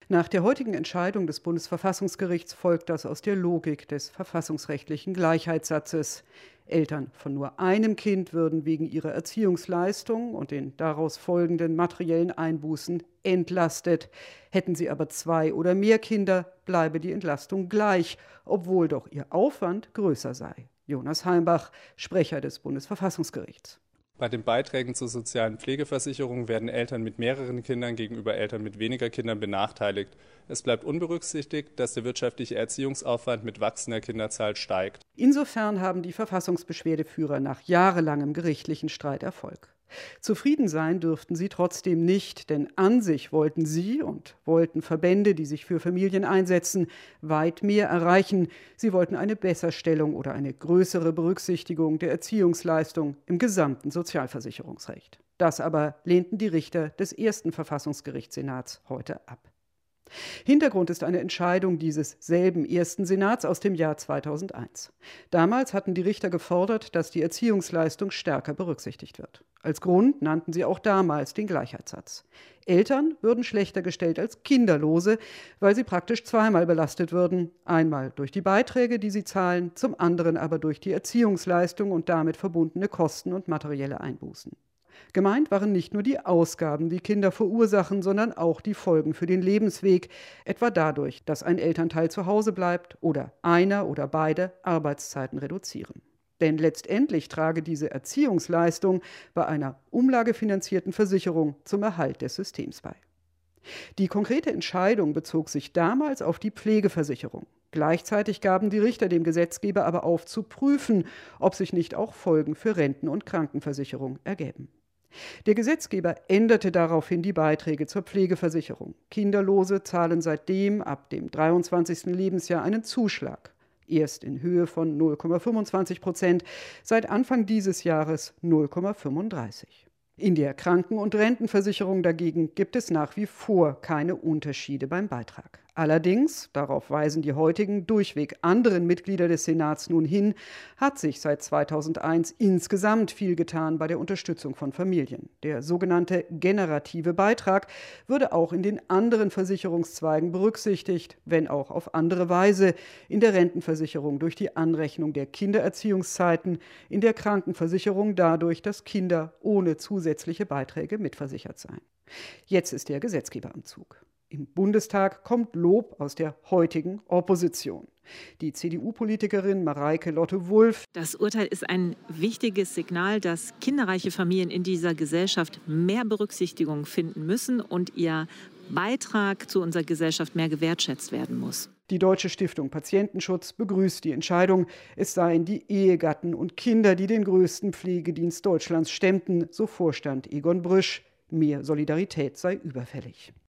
Nach der heutigen Entscheidung des Bundesverfassungsgerichts folgt das aus der Logik des verfassungsrechtlichen Gleichheitssatzes. Eltern von nur einem Kind würden wegen ihrer Erziehungsleistung und den daraus folgenden materiellen Einbußen entlastet. Hätten sie aber 2 oder mehr Kinder, bleibe die Entlastung gleich, obwohl doch ihr Aufwand größer sei. Jonas Heimbach, Sprecher des Bundesverfassungsgerichts. Bei den Beiträgen zur sozialen Pflegeversicherung werden Eltern mit mehreren Kindern gegenüber Eltern mit weniger Kindern benachteiligt. Es bleibt unberücksichtigt, dass der wirtschaftliche Erziehungsaufwand mit wachsender Kinderzahl steigt. Insofern haben die Verfassungsbeschwerdeführer nach jahrelangem gerichtlichen Streit Erfolg. Zufrieden sein dürften sie trotzdem nicht, denn an sich wollten sie und wollten Verbände, die sich für Familien einsetzen, weit mehr erreichen. Sie wollten eine Besserstellung oder eine größere Berücksichtigung der Erziehungsleistung im gesamten Sozialversicherungsrecht. Das aber lehnten die Richter des ersten Verfassungsgerichtssenats heute ab. Hintergrund ist eine Entscheidung dieses selben ersten Senats aus dem Jahr 2001. Damals hatten die Richter gefordert, dass die Erziehungsleistung stärker berücksichtigt wird. Als Grund nannten sie auch damals den Gleichheitssatz. Eltern würden schlechter gestellt als Kinderlose, weil sie praktisch zweimal belastet würden. Einmal durch die Beiträge, die sie zahlen, zum anderen aber durch die Erziehungsleistung und damit verbundene Kosten und materielle Einbußen. Gemeint waren nicht nur die Ausgaben, die Kinder verursachen, sondern auch die Folgen für den Lebensweg, etwa dadurch, dass ein Elternteil zu Hause bleibt oder einer oder beide Arbeitszeiten reduzieren. Denn letztendlich trage diese Erziehungsleistung bei einer umlagefinanzierten Versicherung zum Erhalt des Systems bei. Die konkrete Entscheidung bezog sich damals auf die Pflegeversicherung. Gleichzeitig gaben die Richter dem Gesetzgeber aber auf, zu prüfen, ob sich nicht auch Folgen für Renten- und Krankenversicherung ergäben. Der Gesetzgeber änderte daraufhin die Beiträge zur Pflegeversicherung. Kinderlose zahlen seitdem ab dem 23. Lebensjahr einen Zuschlag. Erst in Höhe von 0,25%, seit Anfang dieses Jahres 0,35%. In der Kranken- und Rentenversicherung dagegen gibt es nach wie vor keine Unterschiede beim Beitrag. Allerdings, darauf weisen die heutigen durchweg anderen Mitglieder des Senats nun hin, hat sich seit 2001 insgesamt viel getan bei der Unterstützung von Familien. Der sogenannte generative Beitrag würde auch in den anderen Versicherungszweigen berücksichtigt, wenn auch auf andere Weise. In der Rentenversicherung durch die Anrechnung der Kindererziehungszeiten, in der Krankenversicherung dadurch, dass Kinder ohne zusätzliche Beiträge mitversichert seien. Jetzt ist der Gesetzgeber am Zug. Im Bundestag kommt Lob aus der heutigen Opposition. Die CDU-Politikerin Mareike Lotte-Wulff. Das Urteil ist ein wichtiges Signal, dass kinderreiche Familien in dieser Gesellschaft mehr Berücksichtigung finden müssen und ihr Beitrag zu unserer Gesellschaft mehr gewertschätzt werden muss. Die Deutsche Stiftung Patientenschutz begrüßt die Entscheidung. Es seien die Ehegatten und Kinder, die den größten Pflegedienst Deutschlands stemmten, so Vorstand Egon Brüsch. Mehr Solidarität sei überfällig.